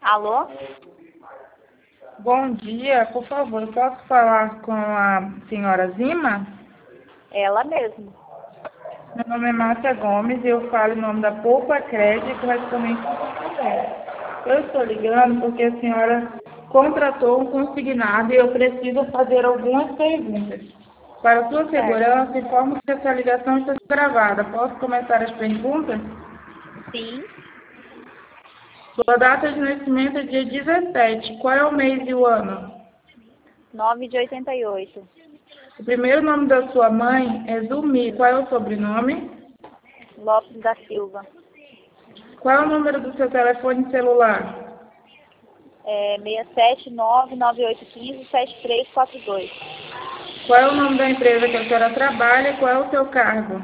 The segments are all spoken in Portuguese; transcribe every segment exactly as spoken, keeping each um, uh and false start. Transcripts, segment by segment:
Alô? Bom dia, por favor, eu posso falar com a senhora Zima? Ela mesmo. Meu nome é Márcia Gomes e eu falo em nome da Poupa Crédito correspondente ao Santander. Eu estou ligando porque a senhora contratou um consignado e eu preciso fazer algumas perguntas. Para sua segurança, informo que essa ligação está gravada. Posso começar as perguntas? Sim. Sua data de nascimento é dia dezessete. Qual é o mês e o ano? nove de oitenta e oito. O primeiro nome da sua mãe é Zumi. Qual é o sobrenome? Lopes da Silva. Qual é o número do seu telefone celular? É seis sete nove nove oito um cinco sete três quatro dois. Qual é o nome da empresa que a senhora trabalha e qual é o seu cargo?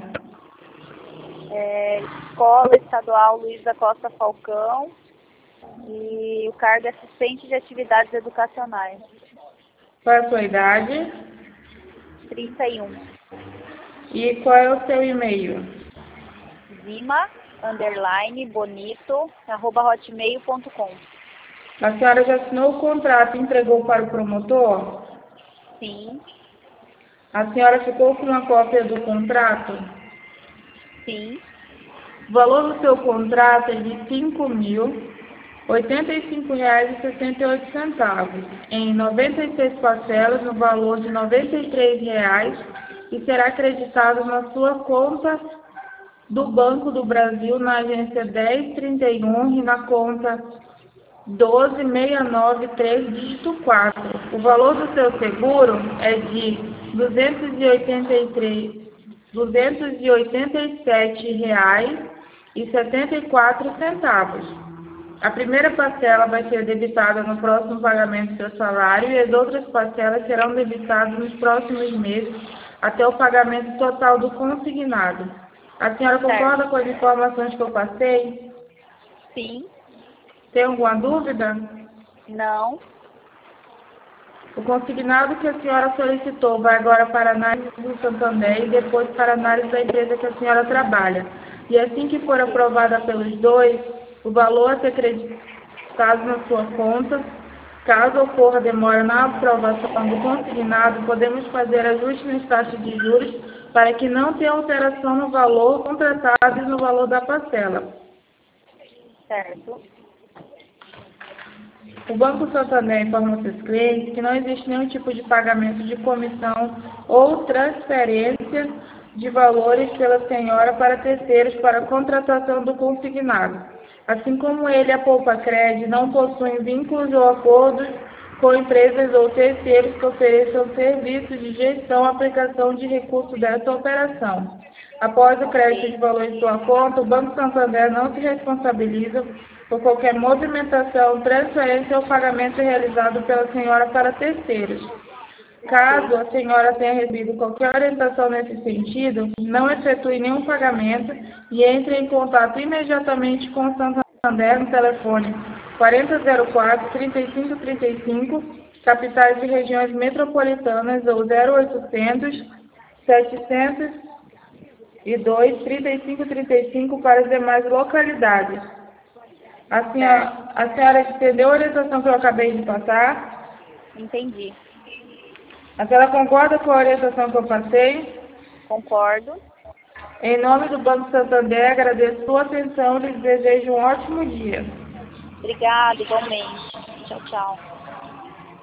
É, Escola Estadual Luiz da Costa Falcão. E o cargo é assistente de atividades educacionais. Qual é a sua idade? trinta e um. E qual é o seu e-mail? Zima, underline, bonito, arroba hotmail ponto com. A senhora já assinou o contrato e entregou para o promotor? Sim, A senhora ficou com uma cópia do contrato? sim, O valor do seu contrato é de cinco mil oitenta e cinco reais e sessenta e oito centavos, em noventa e seis parcelas no valor de noventa e três reais e será acreditado na sua conta do Banco do Brasil na agência dez trinta e um e na conta doze seis nove três, dígito quatro. O valor do seu seguro é de duzentos e oitenta e três, duzentos e oitenta e sete reais e setenta e quatro centavos. A primeira parcela vai ser debitada no próximo pagamento do seu salário e as outras parcelas serão debitadas nos próximos meses até o pagamento total do consignado. A senhora concorda com as informações que eu passei? sim, Tem alguma dúvida? não, O consignado que a senhora solicitou vai agora para a análise do Santander e depois para a análise da empresa que a senhora trabalha. E assim que for aprovada pelos dois, o valor a ser creditado na sua conta. Caso ocorra demora na aprovação do consignado, podemos fazer ajustes nas taxas de juros para que não tenha alteração no valor contratado e no valor da parcela. certo. O Banco Santander informa aos seus clientes que não existe nenhum tipo de pagamento de comissão ou transferência de valores pela senhora para terceiros para a contratação do consignado. Assim como ele e a Poupa Crédito não possuem vínculos ou acordos com empresas ou terceiros que ofereçam serviços de gestão ou aplicação de recursos dessa operação. Após o crédito de valor em sua conta, o Banco Santander não se responsabiliza por qualquer movimentação, transferência ou pagamento realizado pela senhora para terceiros. Caso a senhora tenha recebido qualquer orientação nesse sentido, não efetue nenhum pagamento e entre em contato imediatamente com o Santander no telefone quarenta zero quatro, trinta e cinco trinta e cinco, capitais e regiões metropolitanas ou zero oitocentos, setecentos e dois, trinta e cinco trinta e cinco para as demais localidades. A senhora, a senhora entendeu a orientação que eu acabei de passar? Entendi. A senhora concorda com a orientação que eu passei? Concordo. Em nome do Banco Santander, agradeço sua atenção e lhes desejo um ótimo dia. Obrigada, igualmente. Tchau, tchau.